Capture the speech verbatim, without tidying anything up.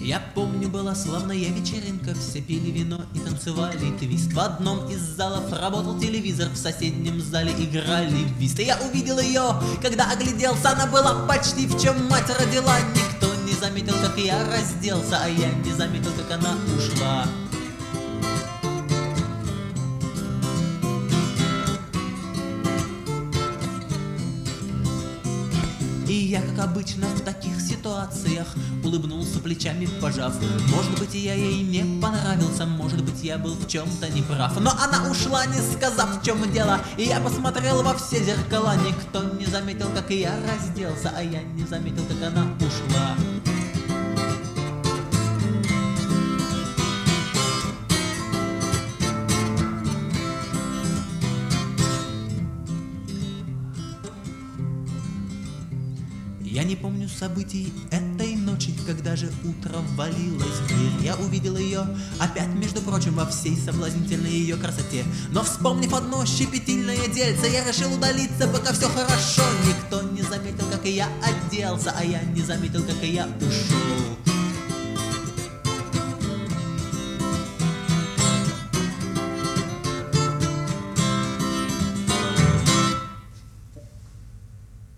Я помню, была славная вечеринка, все пили вино и танцевали твист. В одном из залов работал телевизор, в соседнем зале играли в вист. И я увидел ее, когда огляделся, она была почти в чем мать родила. Никто не заметил, как я разделся, а я не заметил, как она ушла. И я, как обычно в таких ситуациях, улыбнулся плечами, пожав. Может быть, я ей не понравился, может быть, я был в чем-то неправ. Но она ушла, не сказав, в чем дело. И я посмотрел во все зеркала. Никто не заметил, как я разделся, а я не заметил, как она ушла. Я не помню событий этой ночи, когда же утро ввалилось в дверь. Я увидел ее опять, между прочим, во всей соблазнительной ее красоте. Но вспомнив одно щепетильное дельце, я решил удалиться, пока все хорошо. Никто не заметил, как я оделся, а я не заметил, как я ушел.